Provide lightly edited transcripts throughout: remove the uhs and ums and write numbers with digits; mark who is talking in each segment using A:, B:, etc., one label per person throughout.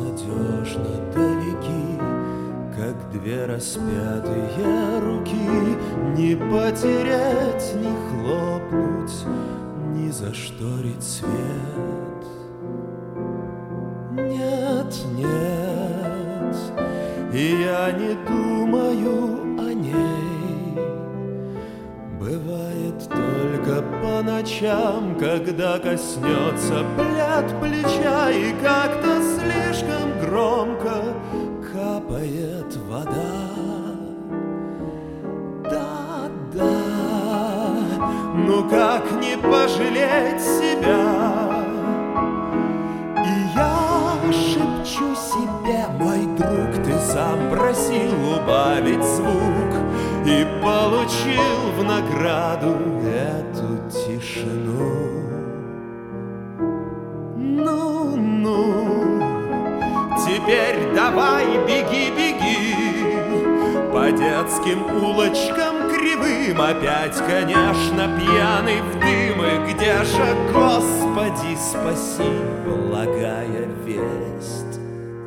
A: безнадежно далеки, как две распятые руки. Не потерять, не хлопнуть, не зашторить свет. Нет, нет, и я не думаю о ней. Бывает только по ночам, когда коснется плед плеча, и как-то слишком громко капает вода. Да-да, ну как не пожалеть себя? И я шепчу себе: мой друг, ты сам просил убавить звук и получил в награду эту тишину. Ну-ну, теперь давай беги, беги по детским улочкам кривым, опять, конечно, пьяный в дымы. Где же, Господи, спаси, благая весть?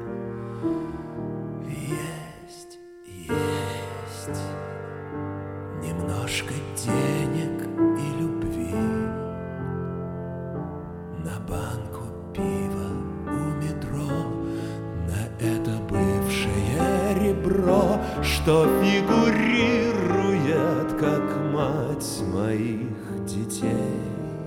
A: Есть, есть немножко денег и любви на банку пива у метро, на это бывшее ребро, что фигурирует как мать моих детей.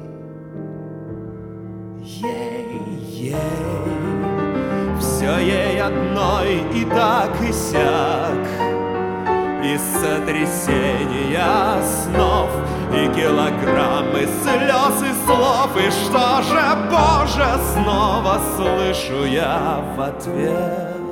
A: Ей, все ей одной и так и сяк, из сотрясения снов и килограммы слез и слов. И что же, Боже, снова слышу я в ответ?